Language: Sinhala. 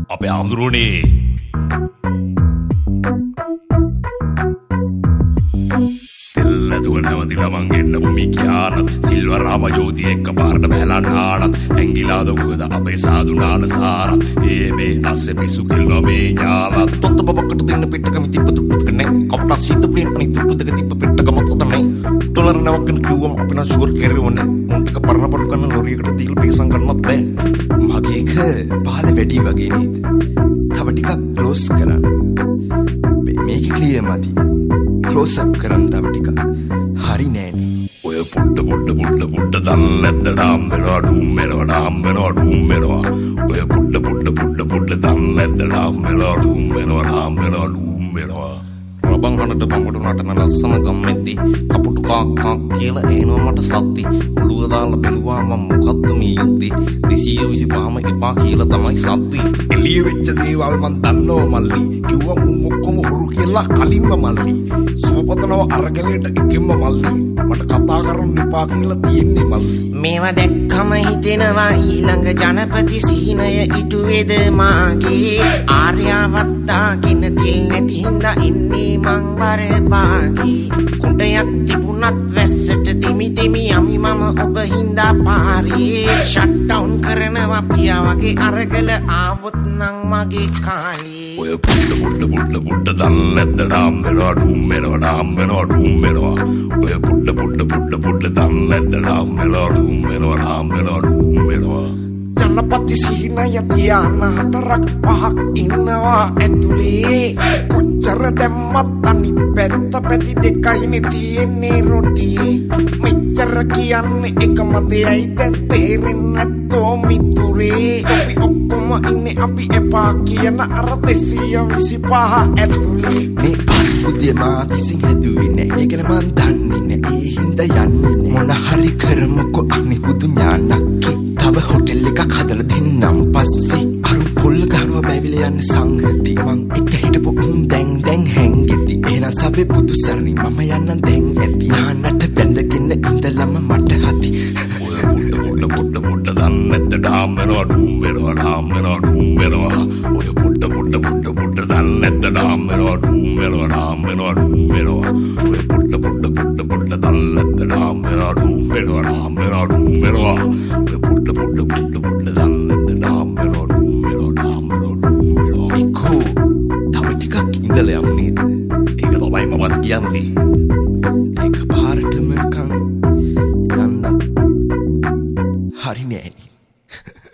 අපේ ආඳුරුනේ නැතුව නැවතිලා මං එන්න බුමි කියානත් සිල්වර් රාමජෝති එක්ක පාරට බැලලා නානත් ඇංගිලා දොගද අපේ සාදු නාන සාරත් ඒ මේ අස්සේ පිසු කෙල්ලෝ මේ ඥාලත් තොත්ත බබකට දෙන්න පිටකම තිබ්බ තුප්පුත් කන්නේ කපට සීත ප්ලේන් පනි තුප්පු දෙක තිබ්බ පිටකම තොතනේ ඩොලර් නවකන කිව්වම අපේ නා ෂුවර් කෙරුවනේ මුන්ටක පරණ පොට් කරන ලොරියකට දීලා පීසම් ගන්නත් බෑ මගේ එක පාල වැඩි වගේ නේද තව ටිකක් ක්ලෝස් කරන්න මේක ක්ලියර් මදි ක්ලෝස් අප් කරන්න තව ටිකක් හරි නෑනේ ඔය පුඩ දල්ලැද්ද ඩාම් වෙනවා ඩූම් වෙනවා ඩාම් වෙනවා ඩූම් වෙනවා ඔය පුඩ දල්ලැද්ද ඩාම් වෙනවා ඩූම් වෙනවා ඩාම් වෙනවා ඩූම් වෙනවා රබන් හඬට බඹට නටන ලස්සන ගම්මැද්දි කපුටු කාක්කා කියලා එනවා මට සද්දි ඔළුව දාලා බැලුවා මම මොකද්ද මේ යුද්ධි 225ම එපා කියලා තමයි සද්දි එළිය වෙච්ච දේවල් මන් දන්නෝ මල්ලි කිව්වා මුන් ඔක්කොම හුරු කියලා කලින්ම මල්ලි සුවපතනව අරගලයට එකෙන්ම මල්ලි මට කතා කරන්න එපා කියලා තියෙන්නේ මල්ලි මේවා දැක්කම හිතෙනවා ඊළඟ ජනපති සීනය ඉටුවේද මාගේ ආර්යාවත් දාගෙන තිල් නැති හින්දා ඉන්නේ මං බරපාගී කුඩයක් තිබුණත් වැස්සට දෙමි යමි මම ඔබ හින්දා පාරේ ෂට් ඩවුන් කරනවා පියා වගේ අරගල ආවොත් නම් මගේ කාලේ ඔය පුඩ දල්ලැද්ද ඩාම් වෙනවා ඩූම් වෙනවා ඩාම් වෙනවා ඩූම් වෙනවා ඔය පුඩ දල්ලැද්ද ඩාම් වෙනවා ඩූම් වෙනවා ඩාම් වෙනවා ඩූම් වෙනවා ජනපති සීනය තියාන හතරක් පහක් ඉන්නවා ඇතුලේ කොච්චර දැම්මත් අනිත් පැත්ත පැති දෙකයිනේ තියෙන්නේ රොටි මෙච්චර කියන්නේ එකම දෙයයි දැන් තේරෙන්නේ නැත්තෝ මිතුරේ අපි ඔක්කොම ඉන්නේ අපි එපා කියන අර 225 ඇතුලේ මේ අනුපුදිය මා විසින් හැදුවේ නෑ ඒකන මන් දන්නේ නෑ ඒ හින්දා යන්නේ නෑ මොන හරි කරමුකෝ අනේ පුදු ඥානක්කේ තව හොටෙල් එකක් හදලා දෙන්නම් පස්සේ අර පොල් ගහනවා බැවිල යන සංගති මං එක හිටපු දැන් හැංගෙති එහෙනම් සබේ පුදු සරණි මම යන්න දැන් ඇති ඥානට වැඳගෙන ඉඳලම මට හති ඔය පුඩ දන්නැද්ද ඩාම් වෙනවා ඩූම් වෙනවා ඩාම් වෙනවා ඩූම් වෙනවා ඔය පුඩ දන්නැද්ද ඩාම් වෙනවා ඩූම් වෙනවා ඩාම් වෙනවා ඩූම් වෙනවා ඔය පුඩ දන්නැද්ද ඩාම් වෙනවා ඩූම් වෙනවා ඩාම් වෙනවා ඩූම් වෙනවා ඔය පුඩ දන්නැද්ද ඩාම් වෙනවා ඩූම් වෙනවා ඩාම් වෙනවා ඩූම් වෙනවා ඉකෝ තව ටිකක් ඉඳලා යමු නේද ඒක තමයි මමත් කියන්නේ ඒක පාරටම කන් යන්න හරි නෑනේ